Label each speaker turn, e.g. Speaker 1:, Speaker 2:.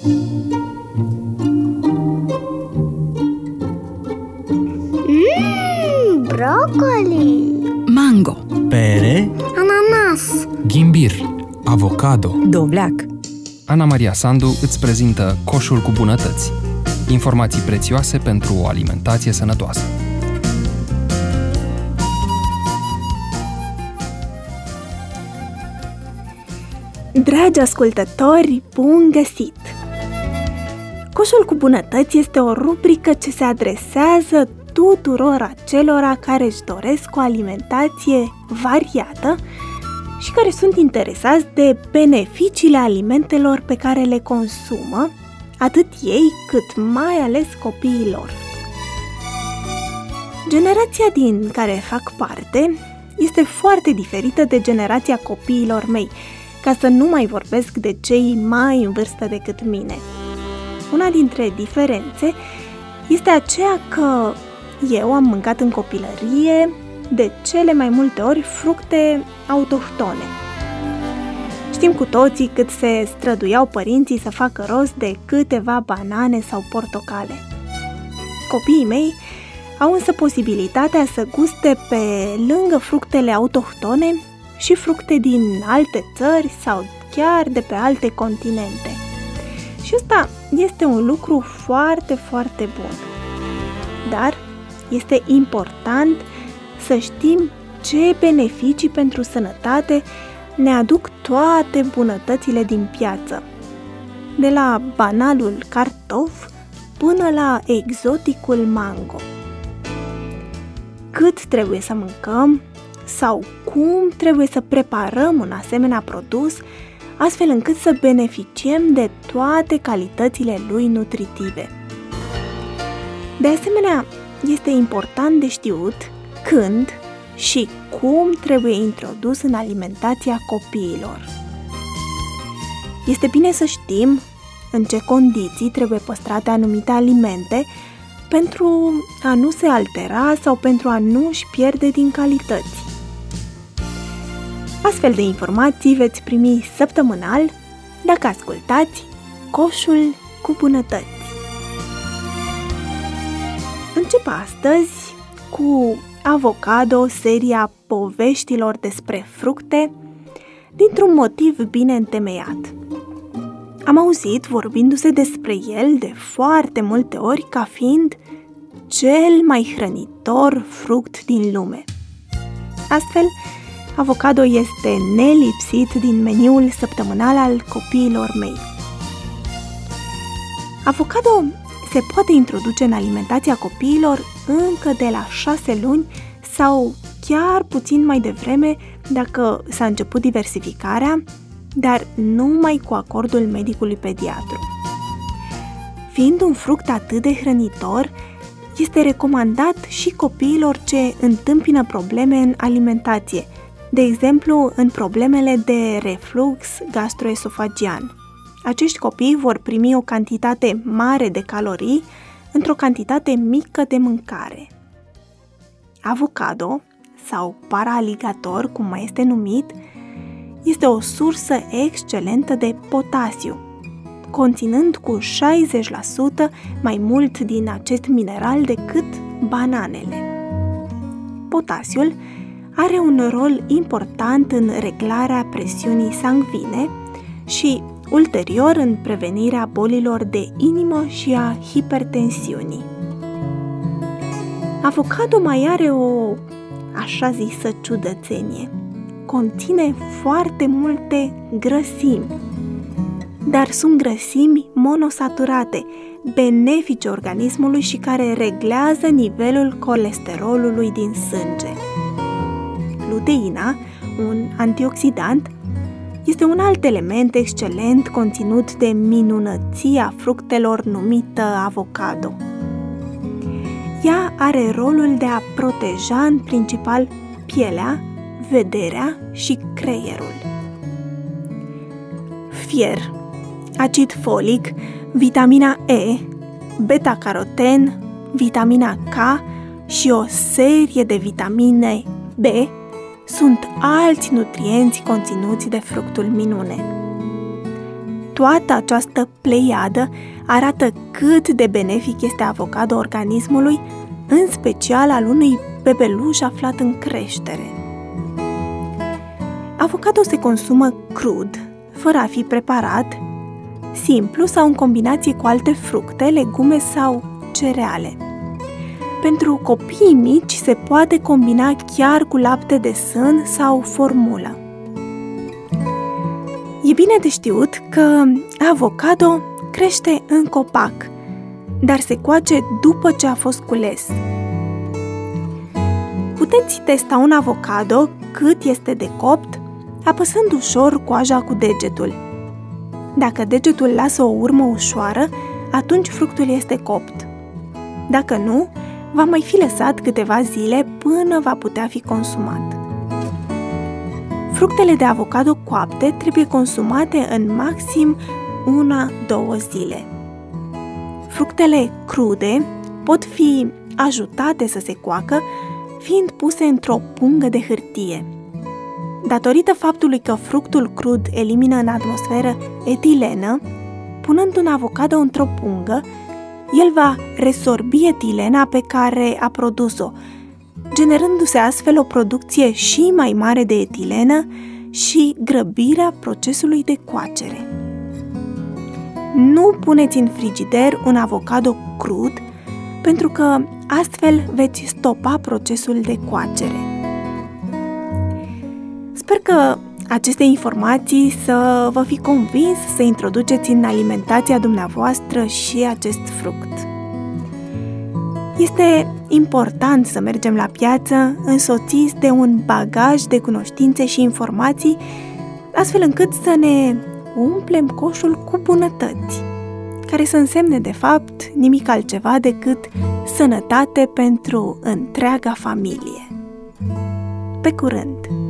Speaker 1: Broccoli,
Speaker 2: mango,
Speaker 3: pere,
Speaker 1: ananas,
Speaker 4: ghimbir, avocado.
Speaker 2: dovleac.
Speaker 4: Ana Maria Sandu îți prezintă Coșul cu bunătăți. Informații prețioase pentru o alimentație sănătoasă.
Speaker 5: Dragi ascultători, bun găsit! Coșul cu bunătăți este o rubrică ce se adresează tuturor acelora care își doresc o alimentație variată și care sunt interesați de beneficiile alimentelor pe care le consumă, atât ei cât mai ales copiii lor. Generația din care fac parte este foarte diferită de generația copiilor mei, ca să nu mai vorbesc de cei mai în vârstă decât mine. Una dintre diferențe este aceea că eu am mâncat în copilărie de cele mai multe ori fructe autohtone. Știm cu toții cât se străduiau părinții să facă rost de câteva banane sau portocale. Copiii mei au însă posibilitatea să guste pe lângă fructele autohtone și fructe din alte țări sau chiar de pe alte continente. Și ăsta este un lucru foarte, foarte bun. Dar este important să știm ce beneficii pentru sănătate ne aduc toate bunătățile din piață. De la banalul cartof până la exoticul mango. Cât trebuie să mâncăm sau cum trebuie să preparăm un asemenea produs, astfel încât să beneficiem de toate calitățile lui nutritive. De asemenea, este important de știut când și cum trebuie introdus în alimentația copiilor. Este bine să știm în ce condiții trebuie păstrate anumite alimente pentru a nu se altera sau pentru a nu își pierde din calități. Astfel de informații veți primi săptămânal dacă ascultați Coșul cu bunătăți. Încep astăzi cu Avocado, seria poveștilor despre fructe, dintr-un motiv bine întemeiat. Am auzit vorbindu-se despre el de foarte multe ori ca fiind cel mai hrănitor fruct din lume. Astfel, avocado este nelipsit din meniul săptămânal al copiilor mei. Avocado se poate introduce în alimentația copiilor încă de la 6 luni sau chiar puțin mai devreme dacă s-a început diversificarea, dar numai cu acordul medicului pediatru. Fiind un fruct atât de hrănitor, este recomandat și copiilor ce întâmpină probleme în alimentație, de exemplu în problemele de reflux gastroesofagian. Acești copii vor primi o cantitate mare de calorii într-o cantitate mică de mâncare. Avocado, sau paraligator, cum mai este numit, este o sursă excelentă de potasiu, conținând cu 60% mai mult din acest mineral decât bananele. Potasiul are un rol important în reglarea presiunii sanguine și ulterior în prevenirea bolilor de inimă și a hipertensiunii. Avocado mai are o așa zisă ciudățenie. Conține foarte multe grăsimi, dar sunt grăsimi monosaturate, benefice organismului și care reglează nivelul colesterolului din sânge. Luteina, un antioxidant, este un alt element excelent conținut de minunăția fructelor numită avocado. Ea are rolul de a proteja în principal pielea, vederea și creierul. Fier, acid folic, vitamina E, beta-caroten, vitamina K și o serie de vitamine B sunt alți nutrienți conținuți de fructul minune. Toată această pleiadă arată cât de benefic este avocado organismului, în special al unui bebeluș aflat în creștere. Avocado se consumă crud, fără a fi preparat, simplu sau în combinație cu alte fructe, legume sau cereale. Pentru copiii mici se poate combina chiar cu lapte de sân sau formulă. E bine de știut că avocado crește în copac, dar se coace după ce a fost cules. Puteți testa un avocado cât este de copt, apăsând ușor coaja cu degetul. Dacă degetul lasă o urmă ușoară, atunci fructul este copt. Dacă nu, va mai fi lăsat câteva zile până va putea fi consumat. Fructele de avocado coapte trebuie consumate în maxim 1-2 zile. Fructele crude pot fi ajutate să se coacă fiind puse într-o pungă de hârtie. Datorită faptului că fructul crud elimină în atmosferă etilenă, punând un avocado într-o pungă, el va resorbi etilena pe care a produs-o, generându-se astfel o producție și mai mare de etilenă și grăbirea procesului de coacere. Nu puneți în frigider un avocado crud, pentru că astfel veți stopa procesul de coacere. Sper că aceste informații să vă fi convins să introduceți în alimentația dumneavoastră și acest fruct. Este important să mergem la piață însoțiți de un bagaj de cunoștințe și informații, astfel încât să ne umplem coșul cu bunătăți, care să însemne de fapt nimic altceva decât sănătate pentru întreaga familie. Pe curând!